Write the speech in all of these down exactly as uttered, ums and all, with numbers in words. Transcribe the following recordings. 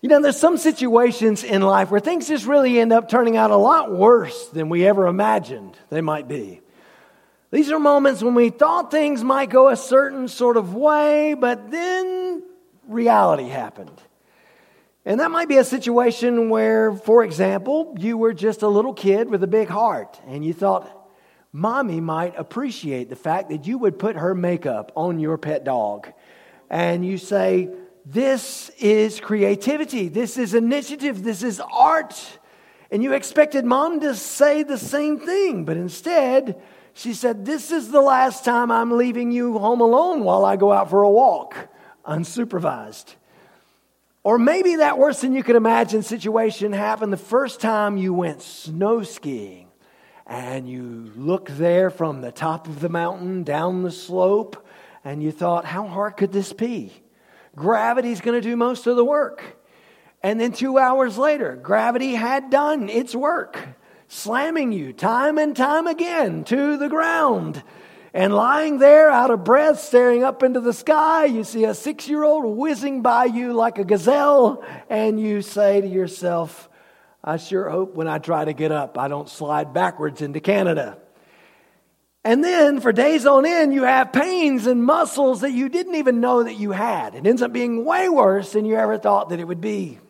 You know, there's some situations in life where things just really end up turning out a lot worse than we ever imagined they might be. These are moments when we thought things might go a certain sort of way, but then reality happened. And that might be a situation where, for example, you were just a little kid with a big heart, and you thought, Mommy might appreciate the fact that you would put her makeup on your pet dog. And you say, this is creativity, this is initiative, this is art. And you expected Mom to say the same thing, but instead, she said, this is the last time I'm leaving you home alone while I go out for a walk, unsupervised. Or maybe that worse than you could imagine situation happened the first time you went snow skiing. And you looked there from the top of the mountain down the slope, and you thought, how hard could this be? Gravity's going to do most of the work. And then two hours later, gravity had done its work, slamming you time and time again to the ground. And lying there out of breath, staring up into the sky, you see a six-year-old whizzing by you like a gazelle, and you say to yourself, I sure hope when I try to get up, I don't slide backwards into Canada. And then for days on end, you have pains in muscles that you didn't even know that you had. It ends up being way worse than you ever thought that it would be.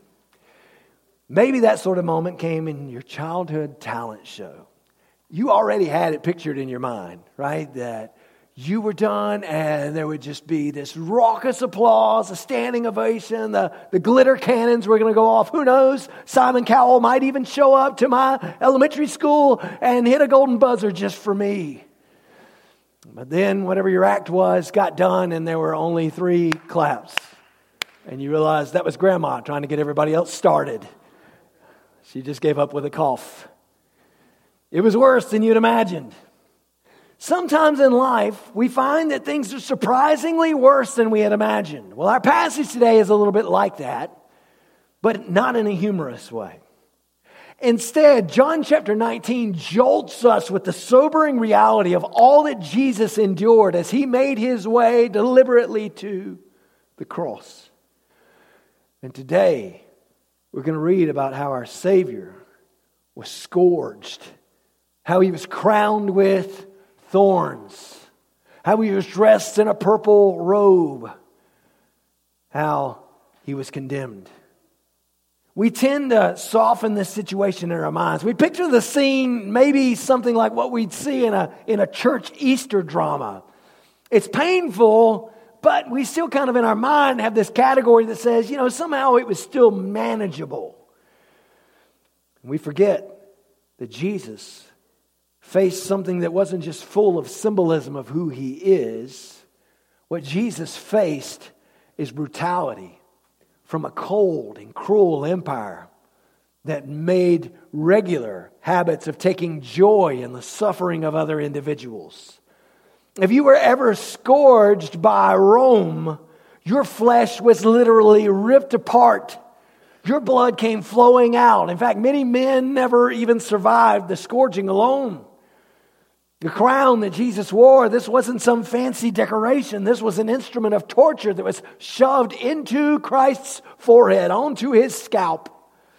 Maybe that sort of moment came in your childhood talent show. You already had it pictured in your mind, right? That you were done and there would just be this raucous applause, a standing ovation, the, the glitter cannons were going to go off. Who knows? Simon Cowell might even show up to my elementary school and hit a golden buzzer just for me. But then whatever your act was got done and there were only three claps. And you realized that was Grandma trying to get everybody else started. She just gave up with a cough. It was worse than you'd imagined. Sometimes in life, we find that things are surprisingly worse than we had imagined. Well, our passage today is a little bit like that, but not in a humorous way. Instead, John chapter nineteen jolts us with the sobering reality of all that Jesus endured as he made his way deliberately to the cross. And today, we're going to read about how our Savior was scourged, how he was crowned with thorns, how he was dressed in a purple robe, how he was condemned. We tend to soften this situation in our minds. We picture the scene maybe something like what we'd see in a, in a church Easter drama. It's painful, but we still kind of in our mind have this category that says, you know, somehow it was still manageable. And we forget that Jesus faced something that wasn't just full of symbolism of who he is. What Jesus faced is brutality from a cold and cruel empire that made regular habits of taking joy in the suffering of other individuals. If you were ever scourged by Rome, your flesh was literally ripped apart. Your blood came flowing out. In fact, many men never even survived the scourging alone. The crown that Jesus wore, this wasn't some fancy decoration. This was an instrument of torture that was shoved into Christ's forehead, onto his scalp.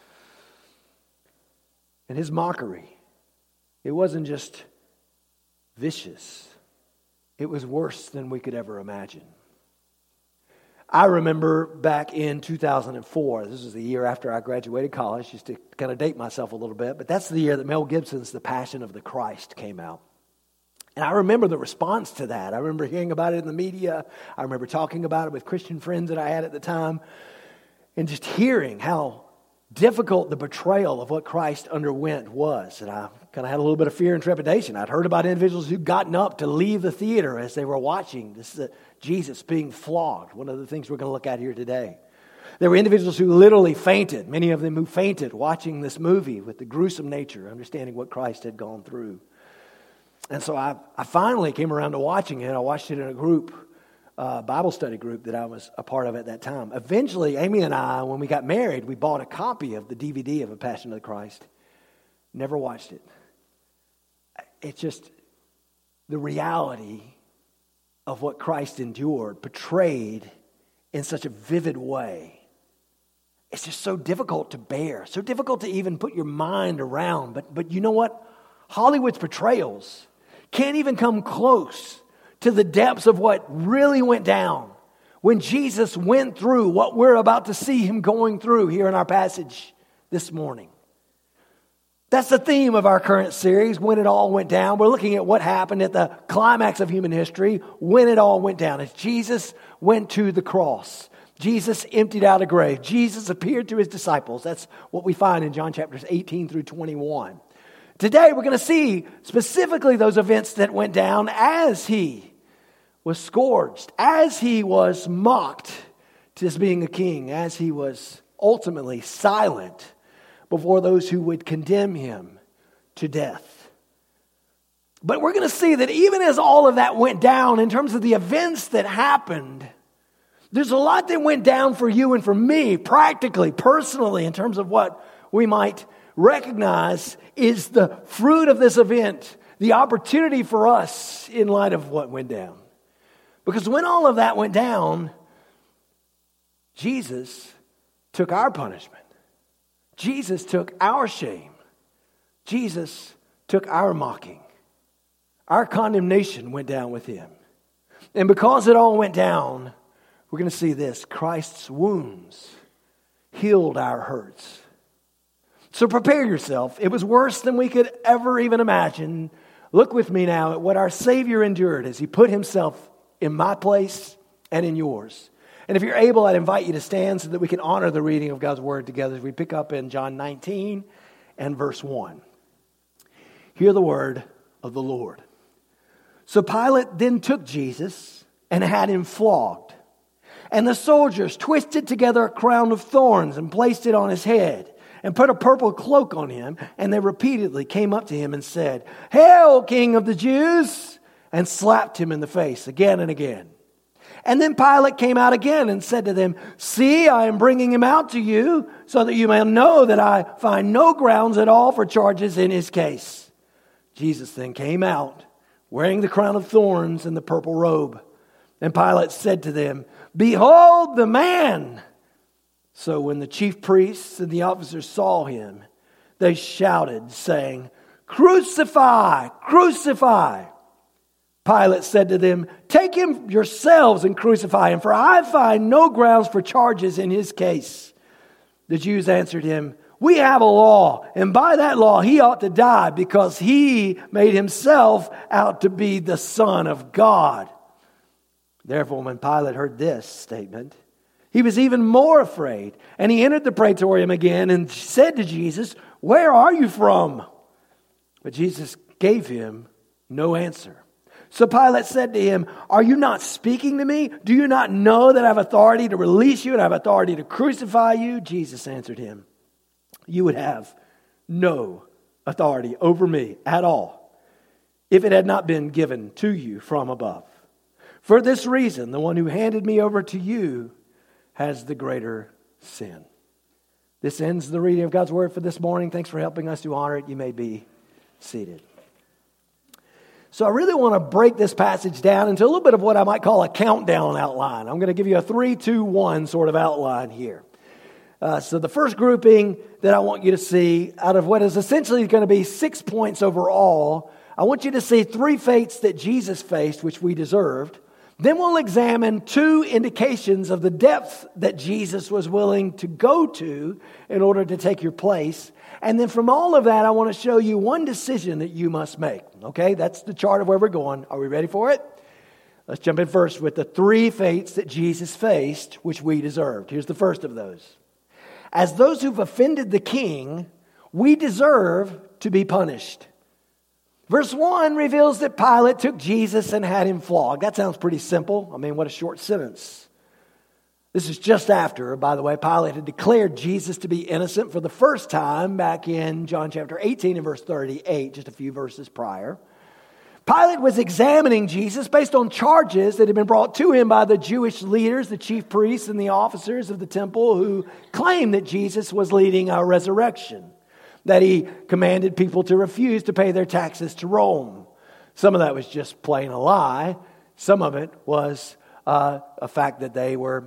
And his mockery, it wasn't just vicious. It was worse than we could ever imagine. I remember back in two thousand four, this was the year after I graduated college, just to kind of date myself a little bit, but that's the year that Mel Gibson's The Passion of the Christ came out. And I remember the response to that. I remember hearing about it in the media. I remember talking about it with Christian friends that I had at the time. And just hearing how difficult the betrayal of what Christ underwent was. And I kind of had a little bit of fear and trepidation. I'd heard about individuals who'd gotten up to leave the theater as they were watching this uh, Jesus being flogged. One of the things we're going to look at here today. There were individuals who literally fainted. Many of them who fainted watching this movie with the gruesome nature, understanding what Christ had gone through. And so I, I finally came around to watching it. I watched it in a group, uh, Bible study group that I was a part of at that time. Eventually, Amy and I, when we got married, we bought a copy of the D V D of A Passion of the Christ. Never watched it. It's just the reality of what Christ endured, portrayed in such a vivid way. It it's just so difficult to bear, so difficult to even put your mind around. But, but you know what? Hollywood's portrayals can't even come close to the depths of what really went down when Jesus went through what we're about to see him going through here in our passage this morning. That's the theme of our current series, When It All Went Down. We're looking at what happened at the climax of human history, when it all went down. As Jesus went to the cross, Jesus emptied out a grave. Jesus appeared to his disciples. That's what we find in John chapters eighteen through twenty-one. Today we're going to see specifically those events that went down as he was scourged, as he was mocked as being a king, as he was ultimately silent before those who would condemn him to death. But we're going to see that even as all of that went down, in terms of the events that happened, there's a lot that went down for you and for me, practically, personally, in terms of what we might recognize is the fruit of this event, the opportunity for us in light of what went down. Because when all of that went down, Jesus took our punishment. Jesus took our shame. Jesus took our mocking. Our condemnation went down with him. And because it all went down, we're going to see this: Christ's wounds healed our hurts. So prepare yourself. It was worse than we could ever even imagine. Look with me now at what our Savior endured as he put himself in my place and in yours. And if you're able, I'd invite you to stand so that we can honor the reading of God's word together as we pick up in John nineteen and verse one. Hear the word of the Lord. So Pilate then took Jesus and had him flogged. And the soldiers twisted together a crown of thorns and placed it on his head and put a purple cloak on him. And they repeatedly came up to him and said, "Hail, King of the Jews!" and slapped him in the face again and again. And then Pilate came out again and said to them, "See, I am bringing him out to you so that you may know that I find no grounds at all for charges in his case." Jesus then came out wearing the crown of thorns and the purple robe. And Pilate said to them, "Behold the man!" So when the chief priests and the officers saw him, they shouted, saying, "Crucify! Crucify!" Pilate said to them, "Take him yourselves and crucify him, for I find no grounds for charges in his case." The Jews answered him, "We have a law, and by that law he ought to die, because he made himself out to be the Son of God." Therefore, when Pilate heard this statement, he was even more afraid, and he entered the praetorium again and said to Jesus, "Where are you from?" But Jesus gave him no answer. So Pilate said to him, "Are you not speaking to me? Do you not know that I have authority to release you and I have authority to crucify you?" Jesus answered him, "You would have no authority over me at all if it had not been given to you from above. For this reason, the one who handed me over to you has the greater sin." This ends the reading of God's word for this morning. Thanks for helping us to honor it. You may be seated. So I really want to break this passage down into a little bit of what I might call a countdown outline. I'm going to give you a three, two, one sort of outline here. Uh, so the first grouping that I want you to see out of what is essentially going to be six points overall, I want you to see three fates that Jesus faced, which we deserved. Then we'll examine two indications of the depth that Jesus was willing to go to in order to take your place. And then from all of that, I want to show you one decision that you must make. Okay, that's the chart of where we're going. Are we ready for it? Let's jump in first with the three fates that Jesus faced, which we deserved. Here's the first of those. As those who've offended the king, we deserve to be punished. Verse one reveals that Pilate took Jesus and had him flogged. That sounds pretty simple. I mean, what a short sentence. This is just after, by the way, Pilate had declared Jesus to be innocent for the first time back in John chapter eighteen and verse thirty-eight, just a few verses prior. Pilate was examining Jesus based on charges that had been brought to him by the Jewish leaders, the chief priests and the officers of the temple, who claimed that Jesus was leading a resurrection, that he commanded people to refuse to pay their taxes to Rome. Some of that was just plain a lie. Some of it was uh, a fact that they were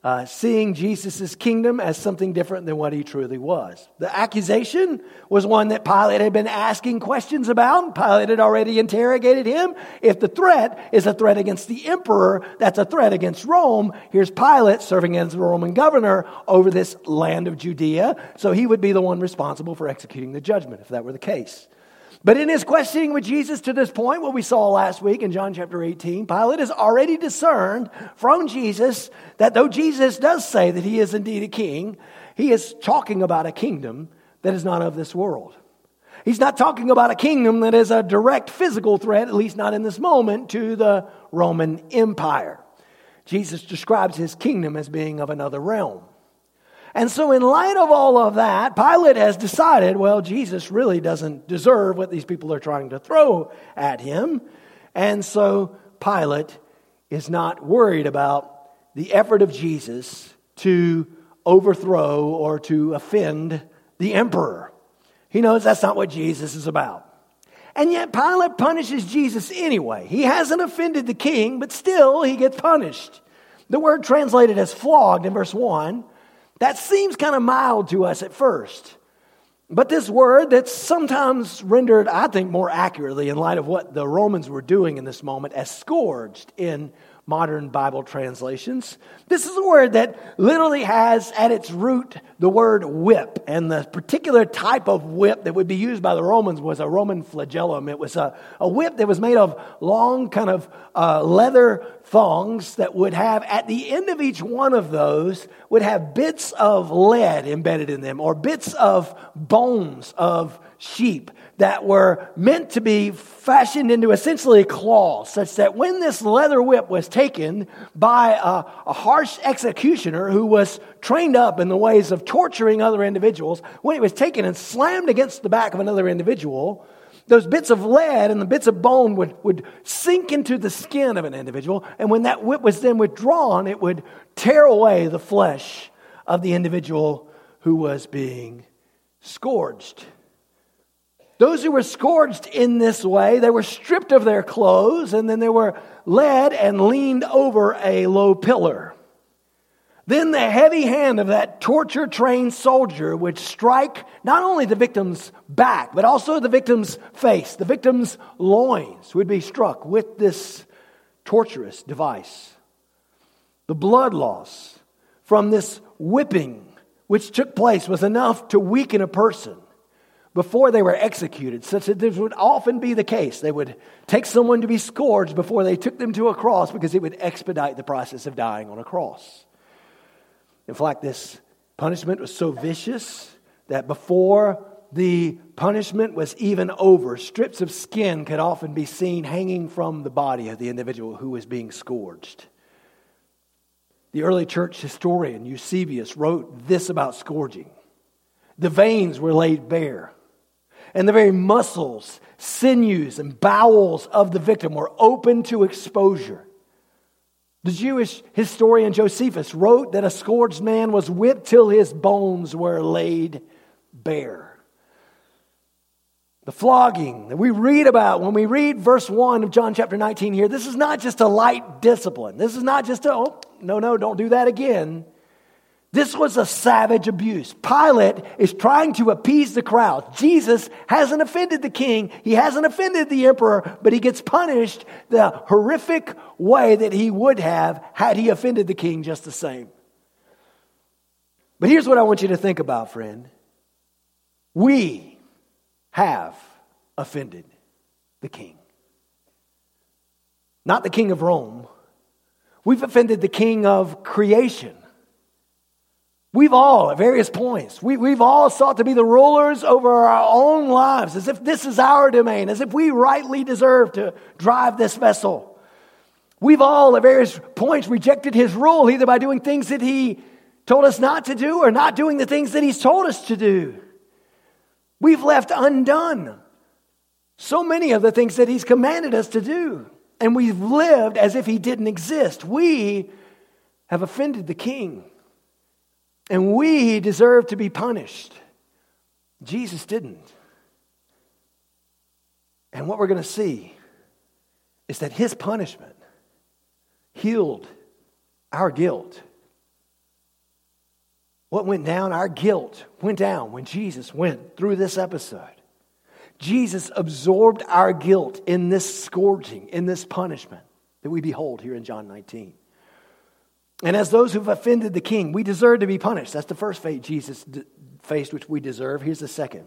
uh, seeing Jesus' kingdom as something different than what he truly was. The accusation was one that Pilate had been asking questions about. Pilate had already interrogated him. If the threat is a threat against the emperor, that's a threat against Rome. Here's Pilate serving as the Roman governor over this land of Judea, so he would be the one responsible for executing the judgment if that were the case. But in his questioning with Jesus to this point, what we saw last week in John chapter eighteen, Pilate has already discerned from Jesus that though Jesus does say that he is indeed a king, he is talking about a kingdom that is not of this world. He's not talking about a kingdom that is a direct physical threat, at least not in this moment, to the Roman Empire. Jesus describes his kingdom as being of another realm. And so in light of all of that, Pilate has decided, well, Jesus really doesn't deserve what these people are trying to throw at him. And so Pilate is not worried about the effort of Jesus to overthrow or to offend the emperor. He knows that's not what Jesus is about. And yet Pilate punishes Jesus anyway. He hasn't offended the king, but still he gets punished. The word translated as flogged in verse one, that seems kind of mild to us at first. But this word that's sometimes rendered, I think, more accurately in light of what the Romans were doing in this moment as scourged in modern Bible translations. This is a word that literally has at its root the word whip. And the particular type of whip that would be used by the Romans was a Roman flagellum. It was a, a whip that was made of long kind of uh, leather thongs that would have, at the end of each one of those, would have bits of lead embedded in them or bits of bones of sheep that were meant to be fashioned into essentially claws, such that when this leather whip was taken by a, a harsh executioner who was trained up in the ways of torturing other individuals, when it was taken and slammed against the back of another individual, those bits of lead and the bits of bone would, would sink into the skin of an individual, and when that whip was then withdrawn, it would tear away the flesh of the individual who was being scourged. Those who were scourged in this way, they were stripped of their clothes, and then they were led and leaned over a low pillar. Then the heavy hand of that torture-trained soldier would strike not only the victim's back, but also the victim's face. The victim's loins would be struck with this torturous device. The blood loss from this whipping which took place was enough to weaken a person before they were executed, such that this would often be the case. They would take someone to be scourged before they took them to a cross because it would expedite the process of dying on a cross. In fact, this punishment was so vicious that before the punishment was even over, strips of skin could often be seen hanging from the body of the individual who was being scourged. The early church historian Eusebius wrote this about scourging. The veins were laid bare, and the very muscles, sinews, and bowels of the victim were open to exposure. The Jewish historian Josephus wrote that a scourged man was whipped till his bones were laid bare. The flogging that we read about when we read verse one of John chapter nineteen here, this is not just a light discipline. This is not just a, oh, no, no, don't do that again. This was a savage abuse. Pilate is trying to appease the crowd. Jesus hasn't offended the king. He hasn't offended the emperor, but he gets punished the horrific way that he would have had he offended the king just the same. But here's what I want you to think about, friend. We have offended the king. Not the king of Rome. We've offended the king of creation. We've all, at various points, we, we've all sought to be the rulers over our own lives, as if this is our domain, as if we rightly deserve to drive this vessel. We've all, at various points, rejected his rule, either by doing things that he told us not to do or not doing the things that he's told us to do. We've left undone so many of the things that he's commanded us to do, and we've lived as if he didn't exist. We have offended the king. And we deserve to be punished. Jesus didn't. And what we're going to see is that his punishment healed our guilt What went down? Our guilt went down when Jesus went through this episode. Jesus absorbed our guilt in this scourging, in this punishment that we behold here in John nineteen. And as those who've offended the king, we deserve to be punished. That's the first fate Jesus d- faced, which we deserve. Here's the second.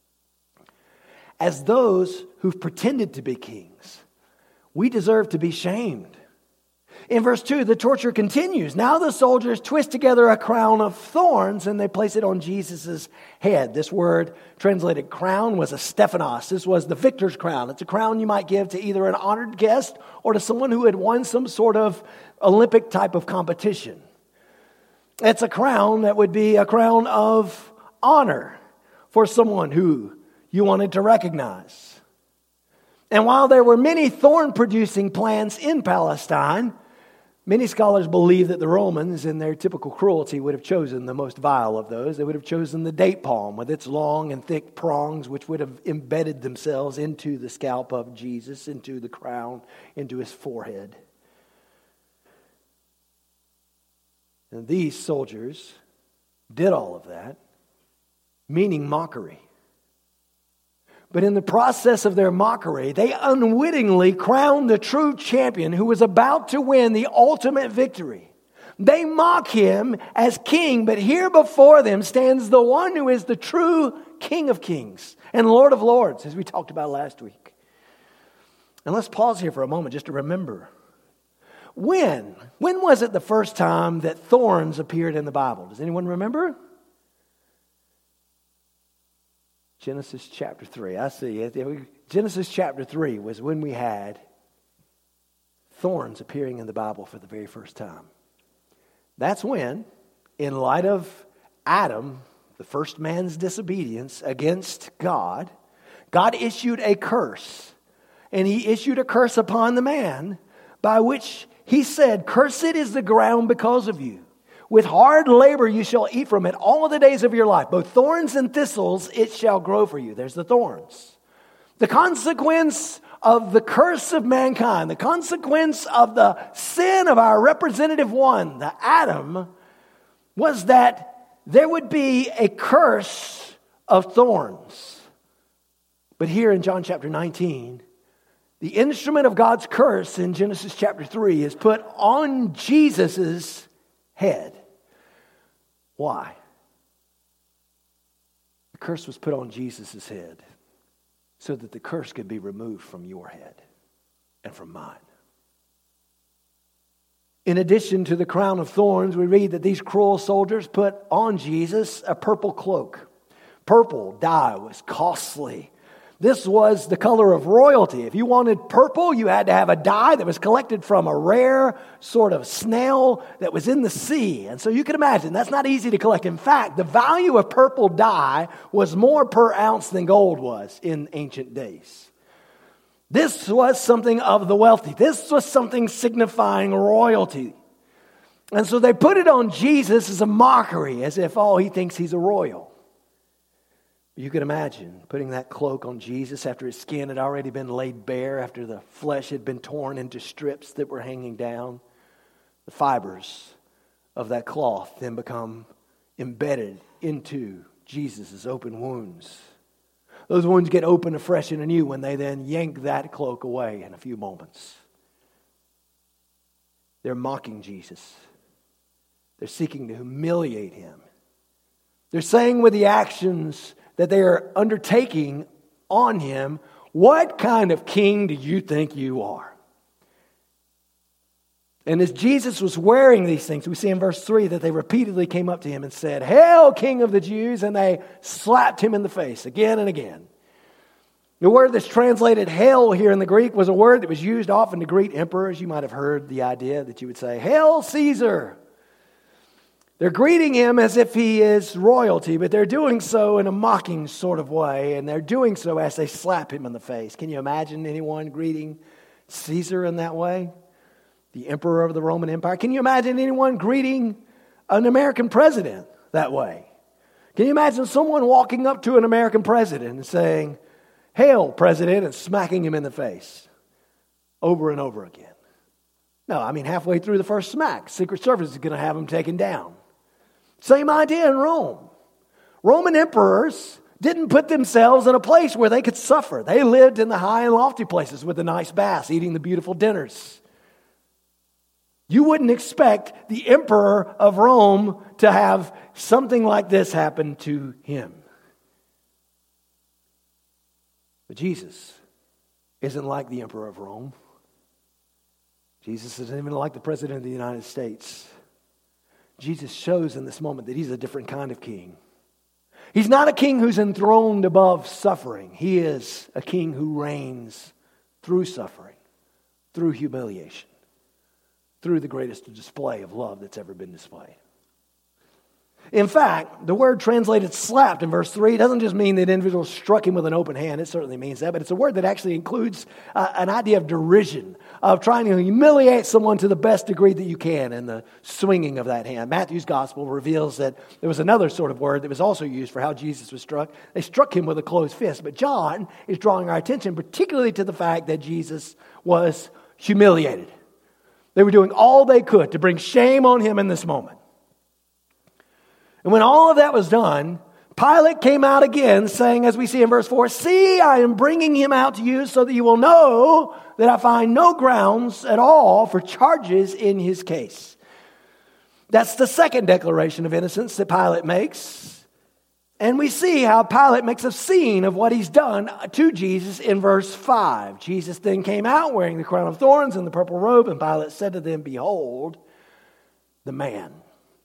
As those who've pretended to be kings, we deserve to be shamed. In verse two, the torture continues. Now the soldiers twist together a crown of thorns and they place it on Jesus' head. This word translated crown was a Stephanos. This was the victor's crown. It's a crown you might give to either an honored guest or to someone who had won some sort of Olympic type of competition. It's a crown that would be a crown of honor for someone who you wanted to recognize. And while there were many thorn-producing plants in Palestine, many scholars believe that the Romans, in their typical cruelty, would have chosen the most vile of those. They would have chosen the date palm with its long and thick prongs, which would have embedded themselves into the scalp of Jesus, into the crown, into his forehead. And these soldiers did all of that, meaning mockery. But in the process of their mockery, they unwittingly crowned the true champion who was about to win the ultimate victory. They mock him as king, but here before them stands the one who is the true King of Kings and Lord of Lords, as we talked about last week. And let's pause here for a moment just to remember. When? When was it the first time that thorns appeared in the Bible? Does anyone remember? Genesis chapter three. I see it. Genesis chapter three was when we had thorns appearing in the Bible for the very first time. That's when, in light of Adam, the first man's disobedience against God, God issued a curse. And he issued a curse upon the man by which he said, "Cursed is the ground because of you. With hard labor you shall eat from it all of the days of your life. Both thorns and thistles it shall grow for you." There's the thorns. The consequence of the curse of mankind, the consequence of the sin of our representative one, the Adam, was that there would be a curse of thorns. But here in John chapter nineteen, the instrument of God's curse in Genesis chapter three is put on Jesus' head. Why? The curse was put on Jesus' head so that the curse could be removed from your head and from mine. In addition to the crown of thorns, we read that these cruel soldiers put on Jesus a purple cloak. Purple dye was costly. This was the color of royalty. If you wanted purple, you had to have a dye that was collected from a rare sort of snail that was in the sea. And so you can imagine, that's not easy to collect. In fact, the value of purple dye was more per ounce than gold was in ancient days. This was something of the wealthy. This was something signifying royalty. And so they put it on Jesus as a mockery, as if, oh, he thinks he's a royal. You can imagine putting that cloak on Jesus after his skin had already been laid bare, after the flesh had been torn into strips that were hanging down. The fibers of that cloth then become embedded into Jesus' open wounds. Those wounds get open afresh and anew when they then yank that cloak away in a few moments. They're mocking Jesus. They're seeking to humiliate him. They're saying with the actions that they are undertaking on him, "What kind of king do you think you are?" And as Jesus was wearing these things, we see in verse three that they repeatedly came up to him and said, "Hail, King of the Jews!" And they slapped him in the face again and again. The word that's translated hail here in the Greek was a word that was used often to greet emperors. You might have heard the idea that you would say, "Hail, Caesar!" They're greeting him as if he is royalty, but they're doing so in a mocking sort of way, and they're doing so as they slap him in the face. Can you imagine anyone greeting Caesar in that way? The emperor of the Roman Empire? Can you imagine anyone greeting an American president that way? Can you imagine someone walking up to an American president and saying, "Hail, President," and smacking him in the face over and over again? No, I mean, halfway through the first smack, Secret Service is going to have him taken down. Same idea in Rome. Roman emperors didn't put themselves in a place where they could suffer. They lived in the high and lofty places with the nice baths, eating the beautiful dinners. You wouldn't expect the emperor of Rome to have something like this happen to him. But Jesus isn't like the emperor of Rome. Jesus isn't even like the president of the United States. Jesus shows in this moment that he's a different kind of king. He's not a king who's enthroned above suffering. He is a king who reigns through suffering, through humiliation, through the greatest display of love that's ever been displayed. In fact, the word translated slapped in verse three doesn't just mean that individual struck him with an open hand. It certainly means that, but it's a word that actually includes uh, an idea of derision, of trying to humiliate someone to the best degree that you can in the swinging of that hand. Matthew's gospel reveals that there was another sort of word that was also used for how Jesus was struck. They struck him with a closed fist, but John is drawing our attention particularly to the fact that Jesus was humiliated. They were doing all they could to bring shame on him in this moment. And when all of that was done, Pilate came out again saying, as we see in verse four, "See, I am bringing him out to you so that you will know that I find no grounds at all for charges in his case." That's the second declaration of innocence that Pilate makes. And we see how Pilate makes a scene of what he's done to Jesus in verse five. Jesus then came out wearing the crown of thorns and the purple robe, and Pilate said to them, "Behold, the man."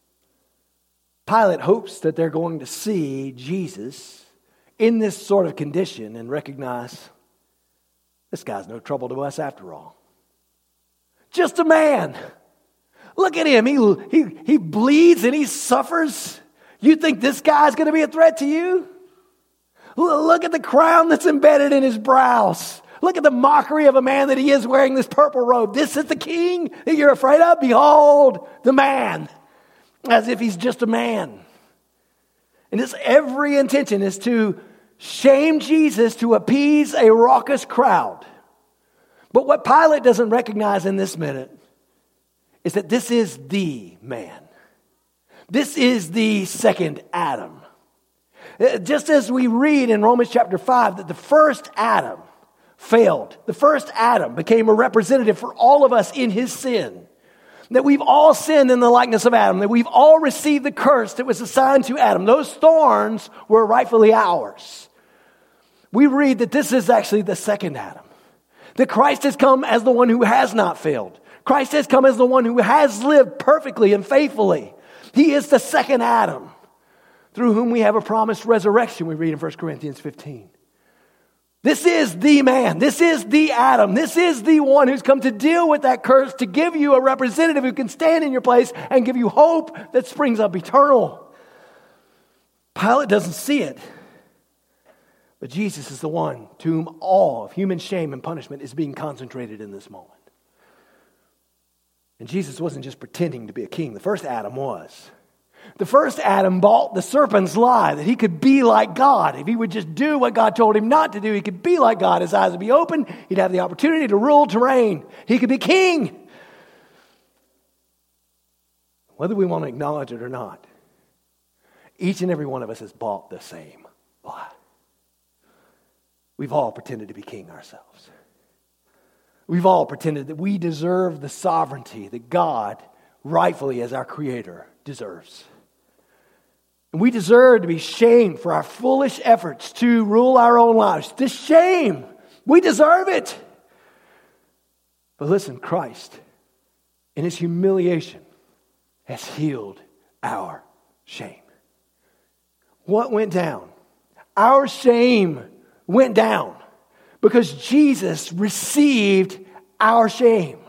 Pilate hopes that they're going to see Jesus in this sort of condition and recognize this guy's no trouble to us after all. Just a man. Look at him. He, he, he bleeds and he suffers. You think this guy's going to be a threat to you? Look at the crown that's embedded in his brows. Look at the mockery of a man that he is wearing this purple robe. This is the king that you're afraid of? Behold, the man. As if he's just a man. And his every intention is to shame Jesus to appease a raucous crowd. But what Pilate doesn't recognize in this minute is that this is the man. This is the second Adam. Just as we read in Romans chapter five that the first Adam failed. The first Adam became a representative for all of us in his sin. That we've all sinned in the likeness of Adam. That we've all received the curse that was assigned to Adam. Those thorns were rightfully ours. We read that this is actually the second Adam. That Christ has come as the one who has not failed. Christ has come as the one who has lived perfectly and faithfully. He is the second Adam, through whom we have a promised resurrection, we read in First Corinthians fifteen. This is the man. This is the Adam. This is the one who's come to deal with that curse, to give you a representative who can stand in your place and give you hope that springs up eternal. Pilate doesn't see it, but Jesus is the one to whom all of human shame and punishment is being concentrated in this moment. And Jesus wasn't just pretending to be a king. The first Adam was. The first Adam bought the serpent's lie that he could be like God. If he would just do what God told him not to do, he could be like God. His eyes would be open. He'd have the opportunity to rule, to reign. He could be king. Whether we want to acknowledge it or not, each and every one of us has bought the same lie. We've all pretended to be king ourselves. We've all pretended that we deserve the sovereignty that God, rightfully as our creator, deserves. And we deserve to be shamed for our foolish efforts to rule our own lives. This shame, we deserve it. But listen, Christ, in his humiliation, has healed our shame. What went down? Our shame went down because Jesus received our shame.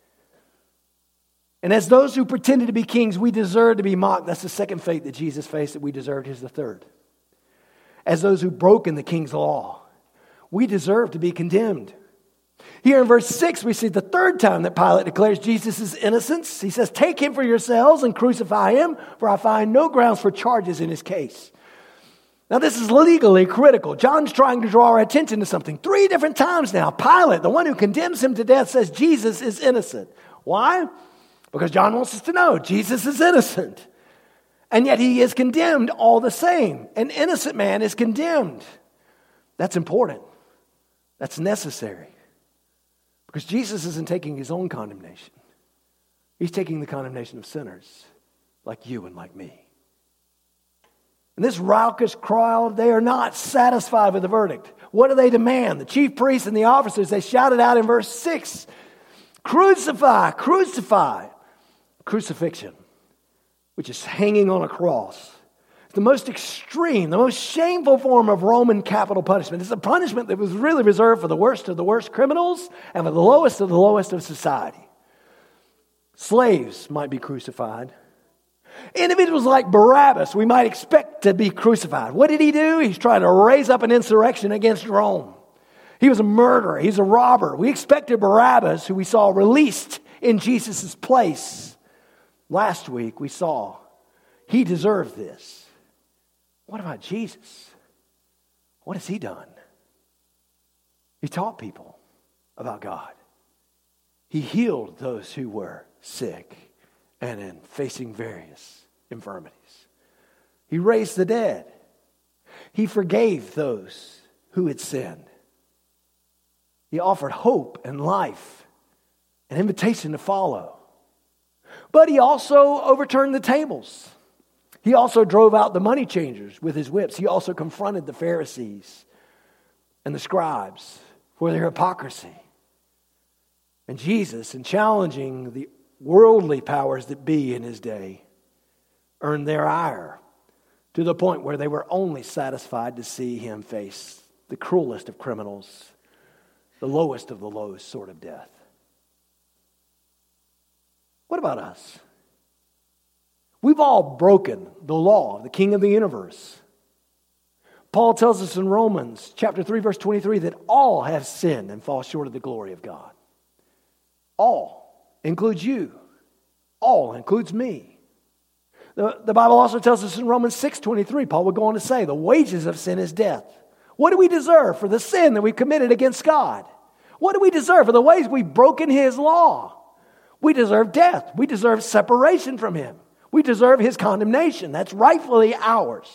And as those who pretended to be kings, we deserve to be mocked. That's the second fate that Jesus faced that we deserved. Here's the third. As those who broken the king's law, we deserve to be condemned. Here in verse six, we see the third time that Pilate declares Jesus' innocence. He says, "Take him for yourselves and crucify him, for I find no grounds for charges in his case." Now this is legally critical. John's trying to draw our attention to something. Three different times now, Pilate, the one who condemns him to death, says Jesus is innocent. Why? Because John wants us to know Jesus is innocent. And yet he is condemned all the same. An innocent man is condemned. That's important. That's necessary. Because Jesus isn't taking his own condemnation. He's taking the condemnation of sinners like you and like me. And this raucous crowd, they are not satisfied with the verdict. What do they demand? The chief priests and the officers, they shouted out in verse six, crucify, crucify. Crucifixion, which is hanging on a cross. It's the most extreme, the most shameful form of Roman capital punishment. It's a punishment that was really reserved for the worst of the worst criminals and for the lowest of the lowest of society. Slaves might be crucified. Individuals like Barabbas, we might expect to be crucified. What did he do? He's trying to raise up an insurrection against Rome. He was a murderer. He's a robber. We expected Barabbas, who we saw released in Jesus' place. Last week we saw he deserved this. What about Jesus? What has he done? He taught people about God. He healed those who were sick and in facing various infirmities. He raised the dead. He forgave those who had sinned. He offered hope and life, an invitation to follow. But he also overturned the tables. He also drove out the money changers with his whips. He also confronted the Pharisees and the scribes for their hypocrisy. And Jesus, in challenging the worldly powers that be in his day, earned their ire to the point where they were only satisfied to see him face the cruelest of criminals, the lowest of the lows sort of death. What about us? We've all broken the law of the King of the universe. Paul tells us in Romans chapter three, verse twenty-three, that all have sinned and fall short of the glory of God. All includes you. All includes me. The, the Bible also tells us in Romans six twenty-three, Paul would go on to say, the wages of sin is death. What do we deserve for the sin that we committed against God? What do we deserve for the ways we've broken his law? We deserve death. We deserve separation from him. We deserve his condemnation. That's rightfully ours.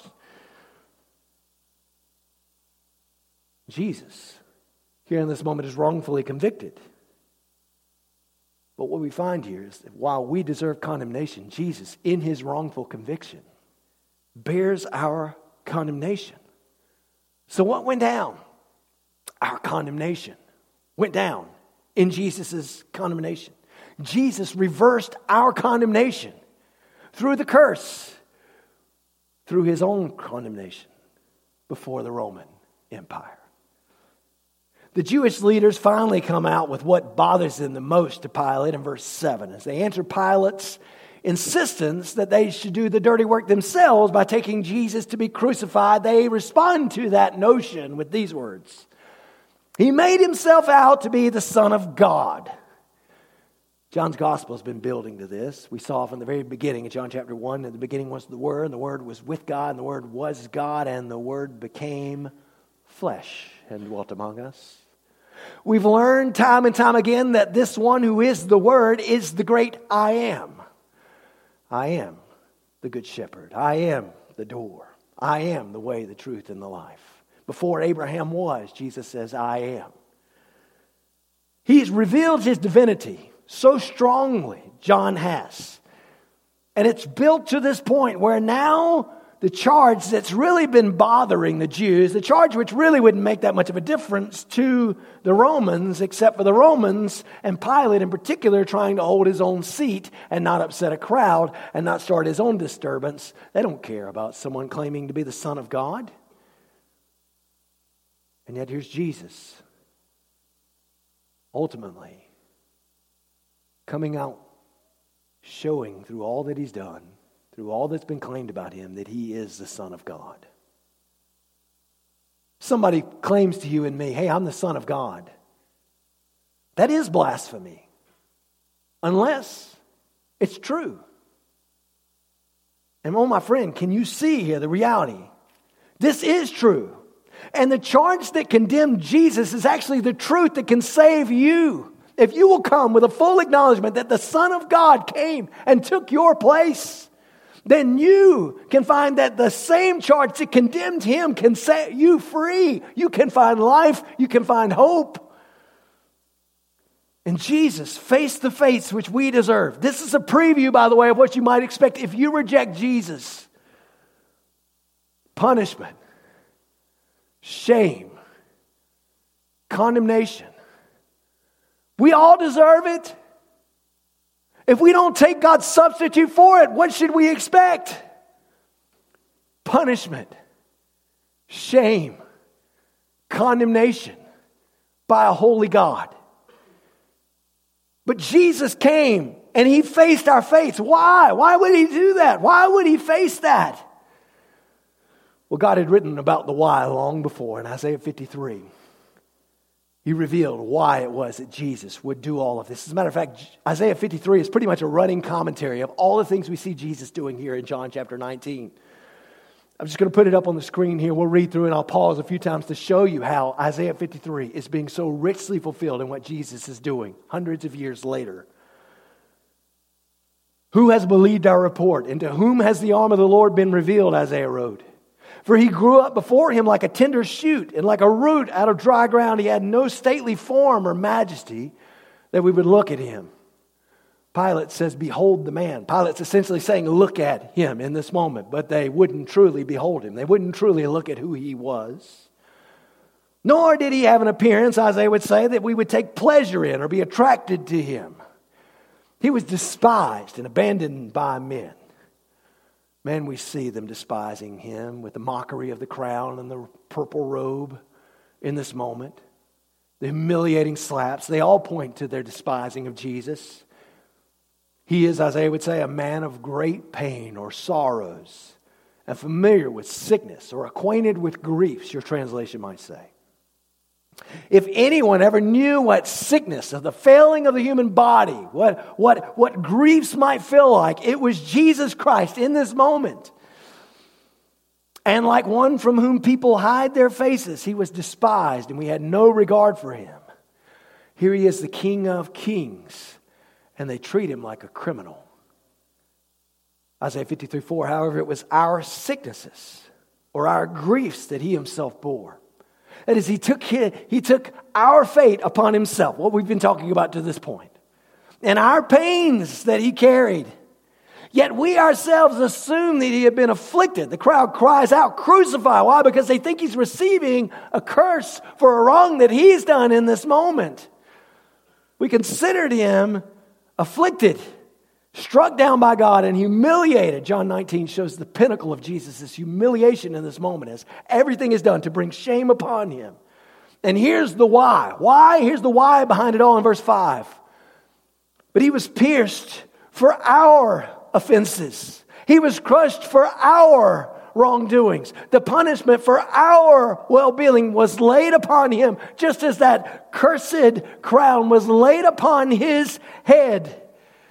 Jesus, here in this moment, is wrongfully convicted. But what we find here is that while we deserve condemnation, Jesus, in his wrongful conviction, bears our condemnation. So what went down? Our condemnation went down in Jesus' condemnation. Jesus reversed our condemnation through the curse, through his own condemnation before the Roman Empire. The Jewish leaders finally come out with what bothers them the most to Pilate in verse seven. As they answer Pilate's insistence that they should do the dirty work themselves by taking Jesus to be crucified, they respond to that notion with these words. He made himself out to be the Son of God. John's gospel has been building to this. We saw from the very beginning in John chapter one, at the beginning was the Word, and the Word was with God, and the Word was God, and the Word became flesh and dwelt among us. We've learned time and time again that this one who is the Word is the great I am. I am the good shepherd. I am the door. I am the way, the truth, and the life. Before Abraham was, Jesus says, I am. He's revealed his divinity so strongly, John has. And it's built to this point where now the charge that's really been bothering the Jews, the charge which really wouldn't make that much of a difference to the Romans, except for the Romans and Pilate in particular trying to hold his own seat and not upset a crowd and not start his own disturbance. They don't care about someone claiming to be the Son of God. And yet here's Jesus, ultimately coming out, showing through all that he's done, through all that's been claimed about him, that he is the Son of God. Somebody claims to you and me, hey, I'm the Son of God. That is blasphemy, unless it's true. And oh, my friend, can you see here the reality? This is true. And the charge that condemned Jesus is actually the truth that can save you. If you will come with a full acknowledgement that the Son of God came and took your place, then you can find that the same charge that condemned him can set you free. You can find life. You can find hope. And Jesus faced the fates which we deserve. This is a preview, by the way, of what you might expect if you reject Jesus. Punishment, shame, condemnation. We all deserve it. If we don't take God's substitute for it, what should we expect? Punishment, shame, condemnation by a holy God. But Jesus came and he faced our fates. Why? Why would he do that? Why would he face that? Well, God had written about the why long before in Isaiah fifty-three. He revealed why it was that Jesus would do all of this. As a matter of fact, Isaiah fifty-three is pretty much a running commentary of all the things we see Jesus doing here in John chapter nineteen. I'm just going to put it up on the screen here. We'll read through and I'll pause a few times to show you how Isaiah fifty-three is being so richly fulfilled in what Jesus is doing hundreds of years later. Who has believed our report? And to whom has the arm of the Lord been revealed, Isaiah wrote. For he grew up before him like a tender shoot, and like a root out of dry ground. He had no stately form or majesty that we would look at him. Pilate says, behold the man. Pilate's essentially saying, look at him in this moment. But they wouldn't truly behold him. They wouldn't truly look at who he was. Nor did he have an appearance, Isaiah would say, that we would take pleasure in or be attracted to him. He was despised and abandoned by men. Man, we see them despising him with the mockery of the crown and the purple robe in this moment. The humiliating slaps, they all point to their despising of Jesus. He is, Isaiah would say, a man of great pain or sorrows, and familiar with sickness or acquainted with griefs, your translation might say. If anyone ever knew what sickness of the failing of the human body, what, what, what griefs might feel like, it was Jesus Christ in this moment. And like one from whom people hide their faces, he was despised and we had no regard for him. Here he is, the King of Kings. And they treat him like a criminal. Isaiah fifty-three four, however, it was our sicknesses or our griefs that he himself bore. That is, he took, his, he took our fate upon himself, what we've been talking about to this point. And our pains that he carried. Yet we ourselves assume that he had been afflicted. The crowd cries out, crucify. Why? Because they think he's receiving a curse for a wrong that he's done in this moment. We considered him afflicted, struck down by God, and humiliated. John nineteen shows the pinnacle of Jesus' humiliation in this moment as everything is done to bring shame upon him. And here's the why. Why? Here's the why behind it all in verse five. But he was pierced for our offenses. He was crushed for our wrongdoings. The punishment for our well-being was laid upon him, just as that cursed crown was laid upon his head.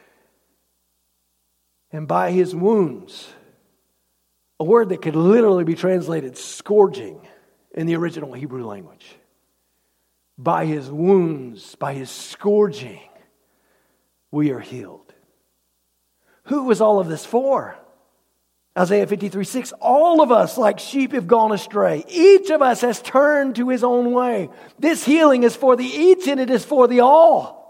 And by his wounds, a word that could literally be translated scourging in the original Hebrew language. By his wounds, by his scourging, we are healed. Who was all of this for? Isaiah fifty-three six, all of us like sheep have gone astray. Each of us has turned to his own way. This healing is for the each and it is for the all.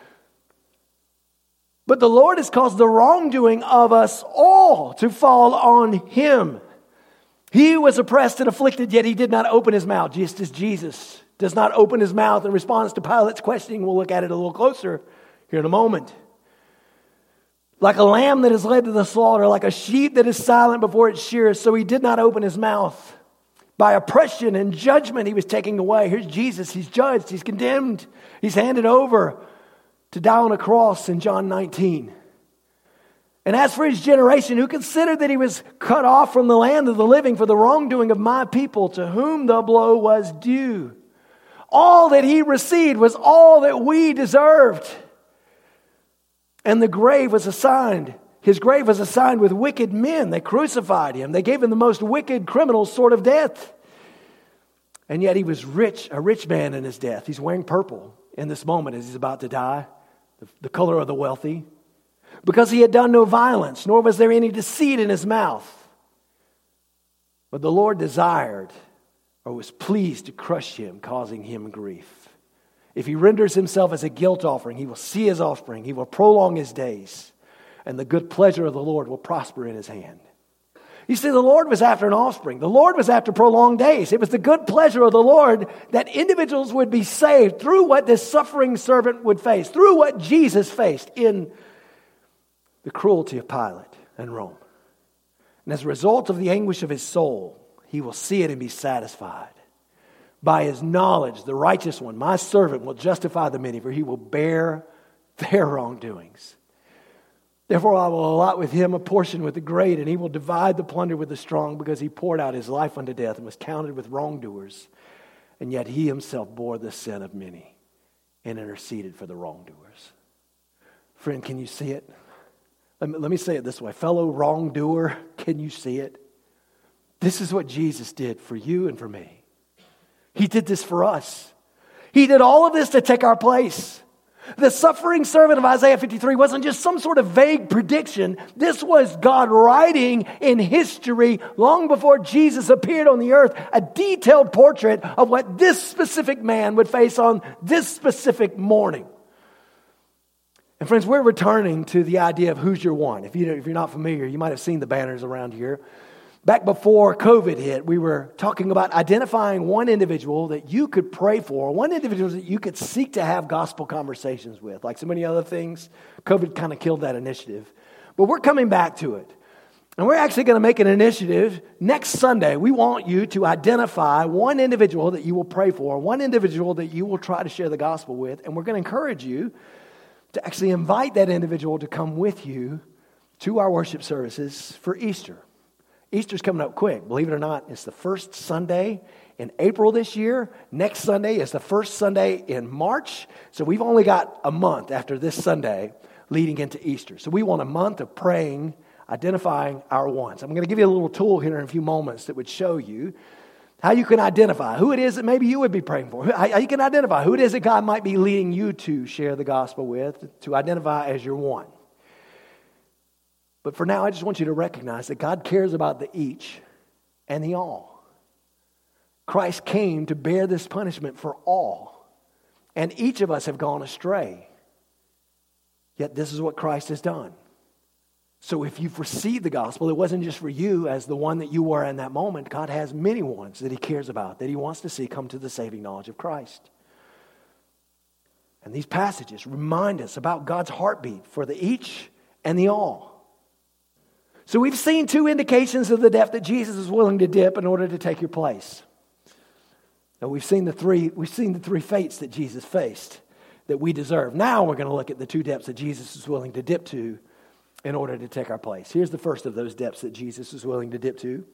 But the Lord has caused the wrongdoing of us all to fall on him. He was oppressed and afflicted, yet he did not open his mouth, just as Jesus does not open his mouth in response to Pilate's questioning. We'll look at it a little closer here in a moment. Like a lamb that is led to the slaughter, like a sheep that is silent before its shearers, so he did not open his mouth. By oppression and judgment he was taken away. Here's Jesus, he's judged, he's condemned, he's handed over to die on a cross in John nineteen. And as for his generation, who considered that he was cut off from the land of the living for the wrongdoing of my people, to whom the blow was due. All that he received was all that we deserved. And the grave was assigned. His grave was assigned with wicked men. They crucified him. They gave him the most wicked criminal sort of death. And yet he was rich, a rich man in his death. He's wearing purple in this moment as he's about to die. The, the color of the wealthy. because he had done no violence, nor was there any deceit in his mouth. But the Lord desired or was pleased to crush him, causing him grief. If he renders himself as a guilt offering, he will see his offspring. He will prolong his days, and the good pleasure of the Lord will prosper in his hand. You see, the Lord was after an offspring. The Lord was after prolonged days. It was the good pleasure of the Lord that individuals would be saved through what this suffering servant would face, through what Jesus faced in the cruelty of Pilate and Rome. And as a result of the anguish of his soul, he will see it and be satisfied. By his knowledge, the righteous one, my servant, will justify the many, for he will bear their wrongdoings. Therefore, I will allot with him a portion with the great, and he will divide the plunder with the strong, because he poured out his life unto death and was counted with wrongdoers. And yet he himself bore the sin of many and interceded for the wrongdoers. Friend, can you see it? Let me, let me say it this way. Fellow wrongdoer, can you see it? This is what Jesus did for you and for me. He did this for us. He did all of this to take our place. The suffering servant of Isaiah fifty-three wasn't just some sort of vague prediction. This was God writing in history long before Jesus appeared on the earth, a detailed portrait of what this specific man would face on this specific morning. And friends, we're returning to the idea of who's your one. If, you, if you're not familiar, you might have seen the banners around here. Back before COVID hit, we were talking about identifying one individual that you could pray for, one individual that you could seek to have gospel conversations with. Like so many other things, COVID kind of killed that initiative. But we're coming back to it. And we're actually going to make an initiative next Sunday. We want you to identify one individual that you will pray for, one individual that you will try to share the gospel with. And we're going to encourage you to actually invite that individual to come with you to our worship services for Easter. Easter's coming up quick. Believe it or not, it's the first Sunday in April this year. Next Sunday is the first Sunday in March. So we've only got a month after this Sunday leading into Easter. So we want a month of praying, identifying our ones. I'm going to give you a little tool here in a few moments that would show you how you can identify who it is that maybe you would be praying for. How you can identify who it is that God might be leading you to share the gospel with, to identify as your one. But for now, I just want you to recognize that God cares about the each and the all. Christ came to bear this punishment for all. And each of us have gone astray. Yet this is what Christ has done. So if you've received the gospel, it wasn't just for you as the one that you were in that moment. God has many ones that he cares about, that he wants to see come to the saving knowledge of Christ. And these passages remind us about God's heartbeat for the each and the all. So we've seen two indications of the depth that Jesus is willing to dip in order to take your place. Now we've seen the three, we've seen the three fates that Jesus faced that we deserve. Now we're going to look at the two depths that Jesus is willing to dip to in order to take our place. Here's the first of those depths that Jesus is willing to dip to.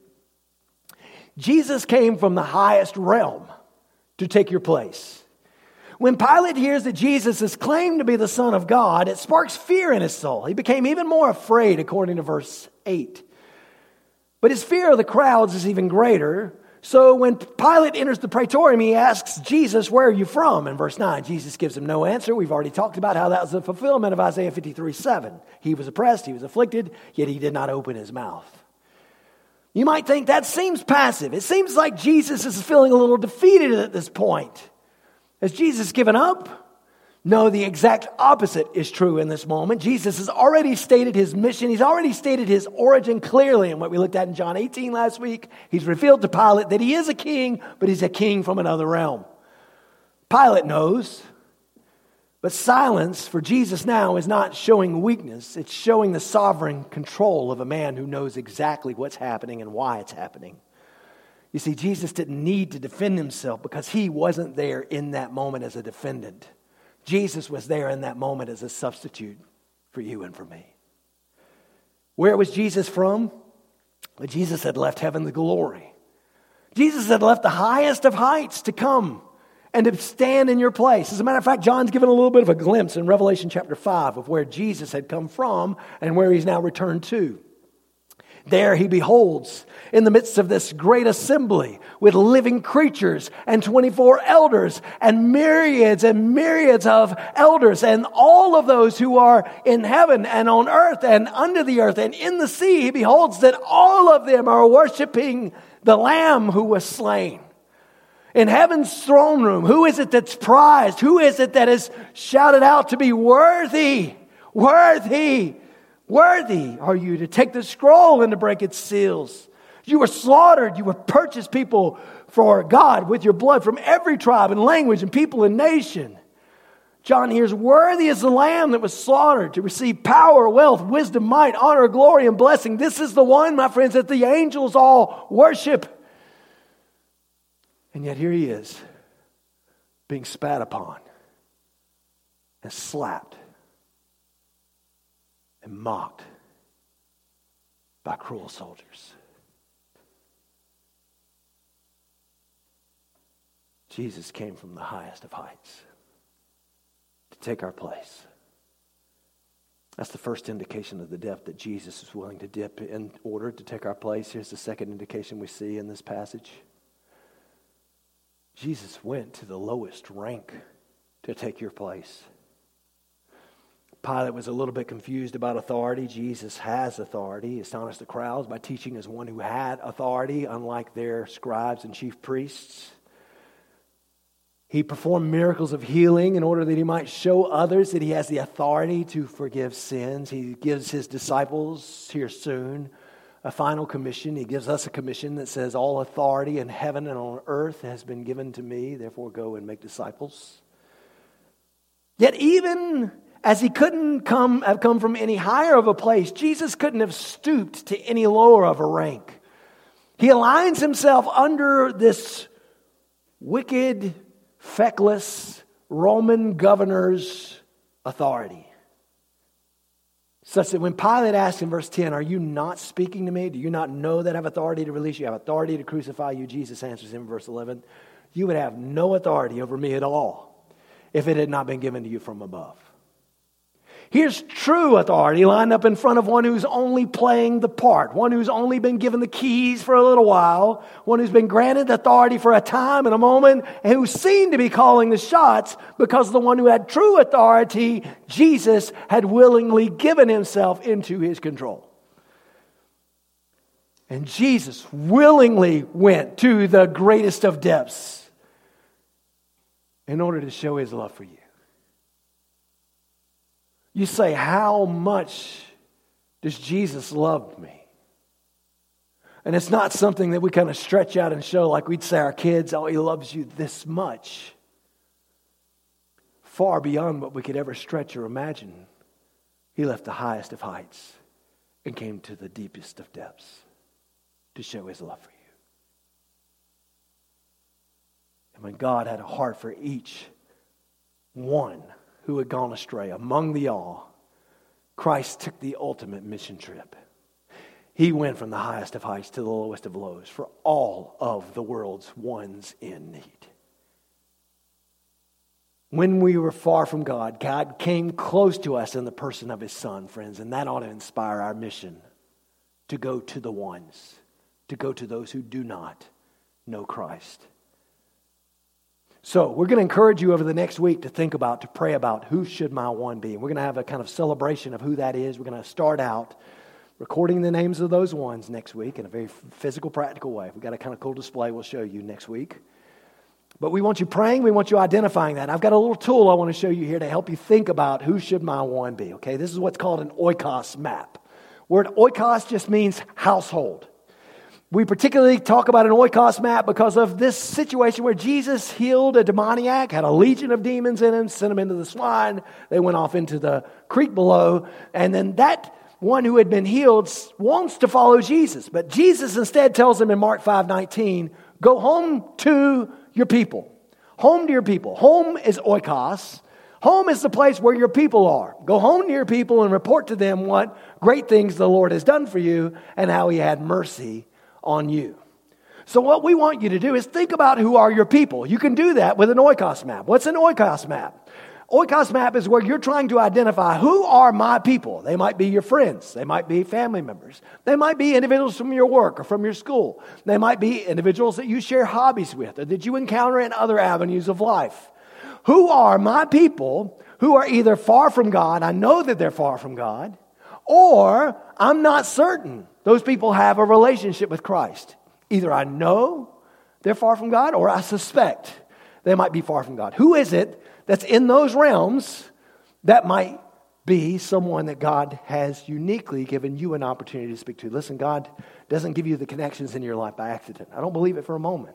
Jesus came from the highest realm to take your place. When Pilate hears that Jesus is claimed to be the Son of God, it sparks fear in his soul. He became even more afraid, according to verse eight. But his fear of the crowds is even greater. So when Pilate enters the praetorium, he asks Jesus, "Where are you from?" In verse nine, Jesus gives him no answer. We've already talked about how that was the fulfillment of Isaiah fifty-three seven. He was oppressed, he was afflicted, yet he did not open his mouth. You might think that seems passive. It seems like Jesus is feeling a little defeated at this point. Has Jesus given up? No, the exact opposite is true in this moment. Jesus has already stated his mission. He's already stated his origin clearly in what we looked at in John eighteen last week. He's revealed to Pilate that he is a king, but he's a king from another realm. Pilate knows, but silence for Jesus now is not showing weakness. It's showing the sovereign control of a man who knows exactly what's happening and why it's happening. You see, Jesus didn't need to defend himself because he wasn't there in that moment as a defendant. Jesus was there in that moment as a substitute for you and for me. Where was Jesus from? Well, Jesus had left heaven the glory. Jesus had left the highest of heights to come and to stand in your place. As a matter of fact, John's given a little bit of a glimpse in Revelation chapter five of where Jesus had come from and where he's now returned to. There he beholds, in the midst of this great assembly, with living creatures and twenty-four elders and myriads and myriads of elders and all of those who are in heaven and on earth and under the earth and in the sea, he beholds that all of them are worshiping the Lamb who was slain. In heaven's throne room, who is it that's prized? Who is it that is shouted out to be worthy? Worthy, worthy are you to take the scroll and to break its seals. You were slaughtered. You were purchased, people, for God with your blood from every tribe and language and people and nation. John hears, worthy is the Lamb that was slaughtered to receive power, wealth, wisdom, might, honor, glory, and blessing. This is the one, my friends, that the angels all worship. And yet here he is, being spat upon and slapped and mocked by cruel soldiers. Jesus came from the highest of heights to take our place. That's the first indication of the depth that Jesus is willing to dip in order to take our place. Here's the second indication we see in this passage. Jesus went to the lowest rank to take your place. Pilate was a little bit confused about authority. Jesus has authority. He astonished the crowds by teaching as one who had authority, unlike their scribes and chief priests. He performed miracles of healing in order that he might show others that he has the authority to forgive sins. He gives his disciples here soon a final commission. He gives us a commission that says, all authority in heaven and on earth has been given to me. Therefore, go and make disciples. Yet even as he couldn't come have come from any higher of a place, Jesus couldn't have stooped to any lower of a rank. He aligns himself under this wicked, feckless Roman governor's authority. Such that when Pilate asked in verse ten, are you not speaking to me? Do you not know that I have authority to release you? I have authority to crucify you. Jesus answers him in verse eleven, you would have no authority over me at all if it had not been given to you from above. Here's true authority lined up in front of one who's only playing the part, one who's only been given the keys for a little while, one who's been granted authority for a time and a moment, and who seemed to be calling the shots because the one who had true authority, Jesus, had willingly given himself into his control. And Jesus willingly went to the greatest of depths in order to show his love for you. You say, how much does Jesus love me? And it's not something that we kind of stretch out and show like we'd say our kids, oh, he loves you this much. Far beyond what we could ever stretch or imagine. He left the highest of heights and came to the deepest of depths to show his love for you. And when God had a heart for each one who had gone astray, among the all, Christ took the ultimate mission trip. He went from the highest of heights to the lowest of lows for all of the world's ones in need. When we were far from God, God came close to us in the person of his Son, friends, and that ought to inspire our mission to go to the ones, to go to those who do not know Christ. So we're going to encourage you over the next week to think about, to pray about who should my one be. We're going to have a kind of celebration of who that is. We're going to start out recording the names of those ones next week in a very physical, practical way. We've got a kind of cool display we'll show you next week. But we want you praying. We want you identifying that. I've got a little tool I want to show you here to help you think about who should my one be. Okay, this is what's called an oikos map. Word oikos just means household. We particularly talk about an oikos map because of this situation where Jesus healed a demoniac, had a legion of demons in him, sent him into the swine. They went off into the creek below. And then that one who had been healed wants to follow Jesus. But Jesus instead tells him in Mark five nineteen, go home to your people. Home to your people. Home is oikos. Home is the place where your people are. Go home to your people and report to them what great things the Lord has done for you and how he had mercy on you. So what we want you to do is think about who are your people. You can do that with an oikos map. What's an oikos map? Oikos map is where you're trying to identify who are my people. They might be your friends. They might be family members. They might be individuals from your work or from your school. They might be individuals that you share hobbies with or that you encounter in other avenues of life. Who are my people who are either far from God, I know that they're far from God, or I'm not certain those people have a relationship with Christ. Either I know they're far from God or I suspect they might be far from God. Who is it that's in those realms that might be someone that God has uniquely given you an opportunity to speak to? Listen, God doesn't give you the connections in your life by accident. I don't believe it for a moment.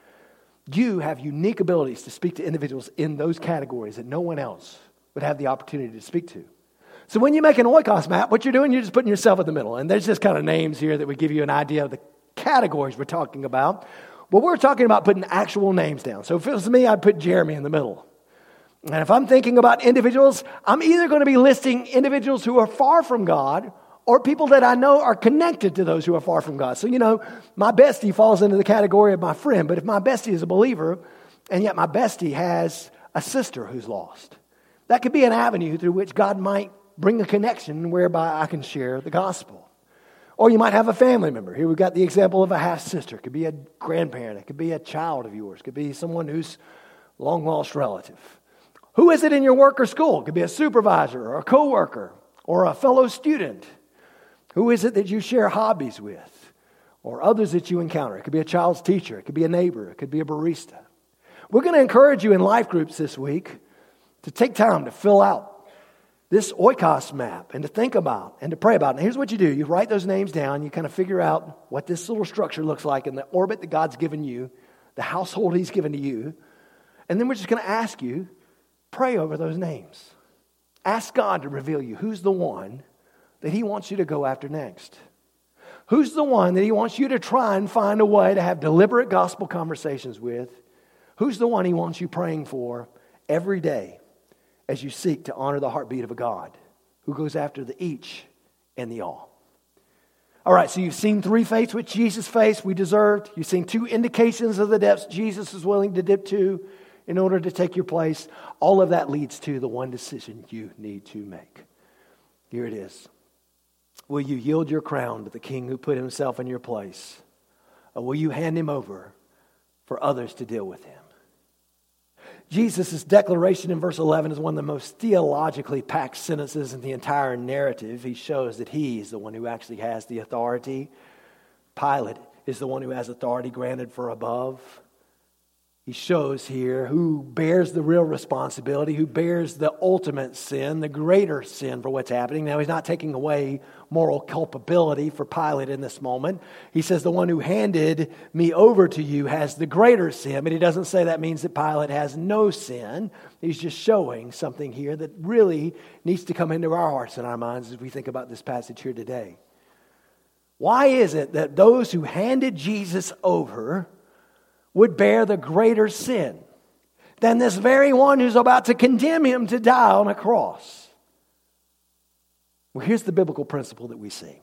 You have unique abilities to speak to individuals in those categories that no one else would have the opportunity to speak to. So when you make an oikos map, what you're doing, you're just putting yourself in the middle. And there's just kind of names here that would give you an idea of the categories we're talking about. But we're talking about putting actual names down. So if it was me, I'd put Jeremy in the middle. And if I'm thinking about individuals, I'm either going to be listing individuals who are far from God or people that I know are connected to those who are far from God. So, you know, my bestie falls into the category of my friend. But if my bestie is a believer, and yet my bestie has a sister who's lost, that could be an avenue through which God might bring a connection whereby I can share the gospel. Or you might have a family member. Here we've got the example of a half-sister. It could be a grandparent. It could be a child of yours. It could be someone who's a long-lost relative. Who is it in your work or school? It could be a supervisor or a coworker or a fellow student. Who is it that you share hobbies with or others that you encounter? It could be a child's teacher. It could be a neighbor. It could be a barista. We're going to encourage you in life groups this week to take time to fill out this oikos map and to think about and to pray about. And here's what you do. You write those names down. You kind of figure out what this little structure looks like in the orbit that God's given you, the household He's given to you. And then we're just going to ask you, pray over those names. Ask God to reveal you who's the one that He wants you to go after next. Who's the one that He wants you to try and find a way to have deliberate gospel conversations with? Who's the one He wants you praying for every day as you seek to honor the heartbeat of a God who goes after the each and the all? All right, so you've seen three faiths which Jesus faced, we deserved. You've seen two indications of the depths Jesus is willing to dip to in order to take your place. All of that leads to the one decision you need to make. Here it is. Will you yield your crown to the King who put Himself in your place? Or will you hand Him over for others to deal with Him? Jesus' declaration in verse eleven is one of the most theologically packed sentences in the entire narrative. He shows that He is the one who actually has the authority. Pilate is the one who has authority granted for above. He shows here who bears the real responsibility, who bears the ultimate sin, the greater sin for what's happening. Now, He's not taking away moral culpability for Pilate in this moment. He says the one who handed me over to you has the greater sin, but He doesn't say that means that Pilate has no sin. He's just showing something here that really needs to come into our hearts and our minds as we think about this passage here today. Why is it that those who handed Jesus over would bear the greater sin than this very one who's about to condemn Him to die on a cross? Well, here's the biblical principle that we see.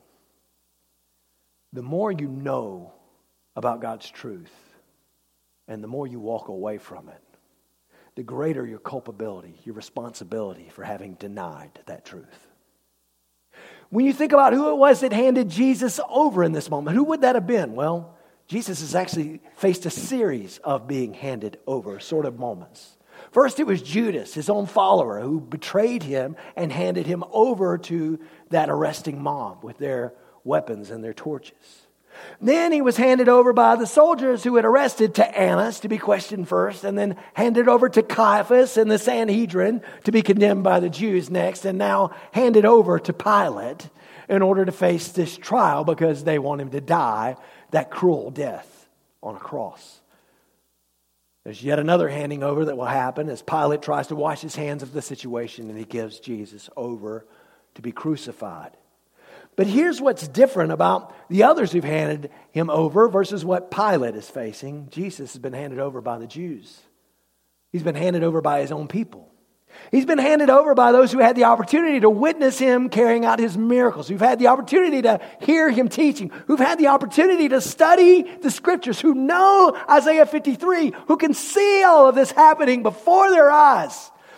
The more you know about God's truth and the more you walk away from it, the greater your culpability, your responsibility for having denied that truth. When you think about who it was that handed Jesus over in this moment, who would that have been? Well, Jesus has actually faced a series of being handed over sort of moments. First, it was Judas, his own follower, who betrayed Him and handed Him over to that arresting mob with their weapons and their torches. Then He was handed over by the soldiers who had arrested to Annas to be questioned first, and then handed over to Caiaphas and the Sanhedrin to be condemned by the Jews next, and now handed over to Pilate in order to face this trial because they want Him to die that cruel death on a cross. There's yet another handing over that will happen as Pilate tries to wash his hands of the situation and he gives Jesus over to be crucified. But here's what's different about the others who've handed Him over versus what Pilate is facing. Jesus has been handed over by the Jews. He's been handed over by His own people. He's been handed over by those who had the opportunity to witness Him carrying out His miracles, who've had the opportunity to hear Him teaching, who've had the opportunity to study the Scriptures, who know Isaiah fifty-three, who can see all of this happening before their eyes.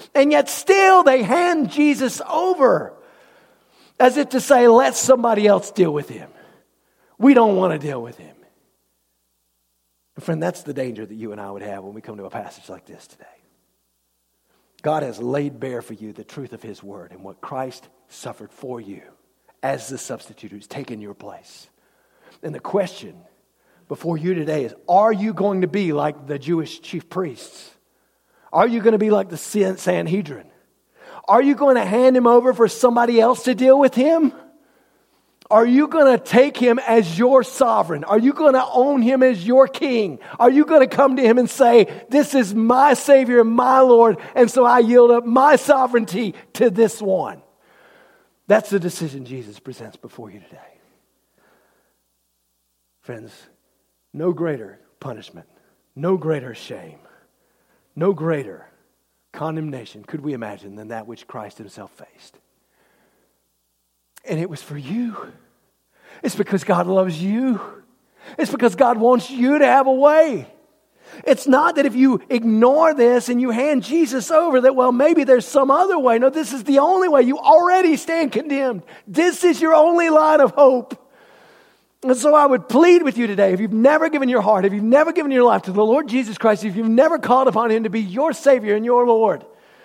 And yet still they hand Jesus over as if to say, let somebody else deal with him. We don't want to deal with him. And friend, that's the danger that you and I would have when we come to a passage like this today. God has laid bare for you the truth of his word and what Christ suffered for you as the substitute who's taken your place. And the question before you today is, are you going to be like the Jewish chief priests? Are you going to be like the Sanhedrin? Are you going to hand him over for somebody else to deal with him? Are you going to take him as your sovereign? Are you going to own him as your king? Are you going to come to him and say, this is my Savior and my Lord, and so I yield up my sovereignty to this one? That's the decision Jesus presents before you today. Friends, no greater punishment, no greater shame, no greater condemnation could we imagine than that which Christ himself faced. And it was for you. It's because God loves you. It's because God wants you to have a way. It's not that if you ignore this and you hand Jesus over that, well, maybe there's some other way. No, this is the only way. You already stand condemned. This is your only line of hope. And so I would plead with you today, if you've never given your heart, if you've never given your life to the Lord Jesus Christ, if you've never called upon him to be your Savior and your Lord,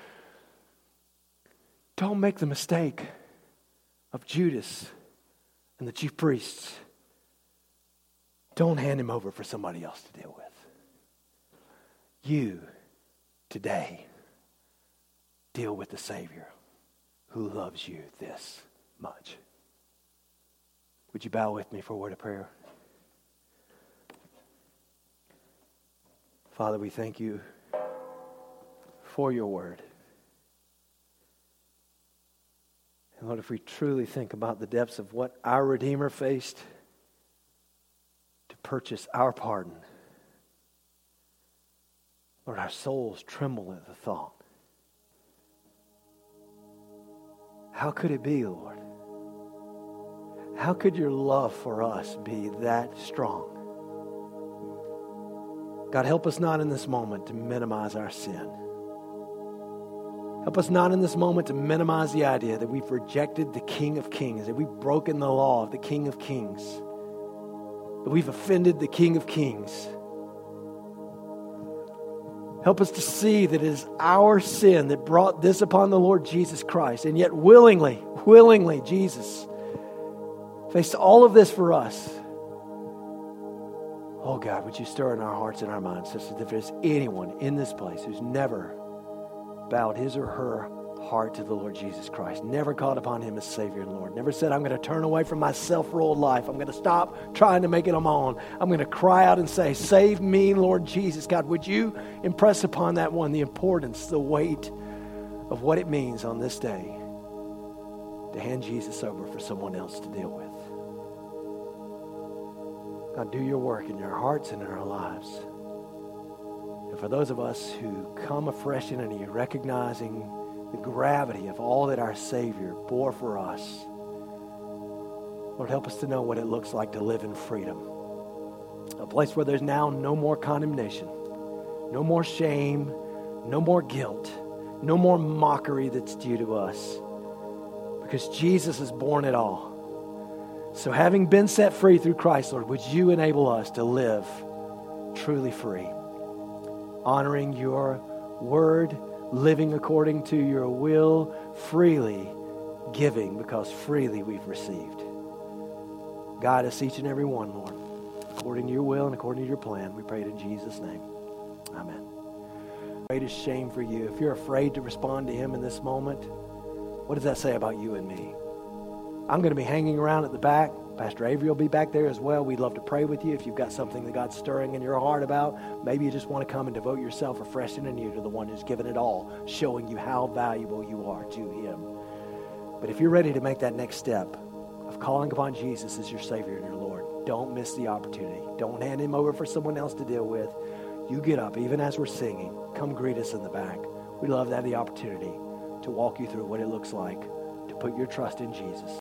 don't make the mistake of Judas and the chief priests. Don't hand him over for somebody else to deal with. You, today, deal with the Savior who loves you this much. Would you bow with me for a word of prayer? Father, we thank you for your word. And Lord, if we truly think about the depths of what our Redeemer faced to purchase our pardon, Lord, our souls tremble at the thought. How could it be, Lord? How could your love for us be that strong? God, help us not in this moment to minimize our sin. Help us not in this moment to minimize the idea that we've rejected the King of Kings, that we've broken the law of the King of Kings, that we've offended the King of Kings. Help us to see that it is our sin that brought this upon the Lord Jesus Christ, and yet willingly, willingly, Jesus faced all of this for us. Oh God, would you stir in our hearts and our minds such that if there's anyone in this place who's never bowed his or her heart to the Lord Jesus Christ, never called upon him as Savior and Lord, never said, I'm going to turn away from my self-ruled life, I'm going to stop trying to make it on my own, I'm going to cry out and say, save me, Lord Jesus. God, would you impress upon that one the importance, the weight of what it means on this day to hand Jesus over for someone else to deal with. God, do your work in your hearts and in our lives. And for those of us who come afresh into you, recognizing the gravity of all that our Savior bore for us, Lord, help us to know what it looks like to live in freedom. A place where there's now no more condemnation, no more shame, no more guilt, no more mockery that's due to us. Because Jesus has borne it all. So having been set free through Christ, Lord, would you enable us to live truly free, honoring your word, living according to your will, freely giving because freely we've received. Guide us each and every one, Lord, according to your will and according to your plan. We pray it in Jesus' name. Amen. Greatest shame for you. If you're afraid to respond to him in this moment, what does that say about you and me? I'm going to be hanging around at the back. Pastor Avery will be back there as well. We'd love to pray with you. If you've got something that God's stirring in your heart about, maybe you just want to come and devote yourself afresh and anew to the one who's given it all, showing you how valuable you are to him. But if you're ready to make that next step of calling upon Jesus as your Savior and your Lord, don't miss the opportunity. Don't hand him over for someone else to deal with. You get up, even as we're singing. Come greet us in the back. We'd love to have the opportunity to walk you through what it looks like to put your trust in Jesus.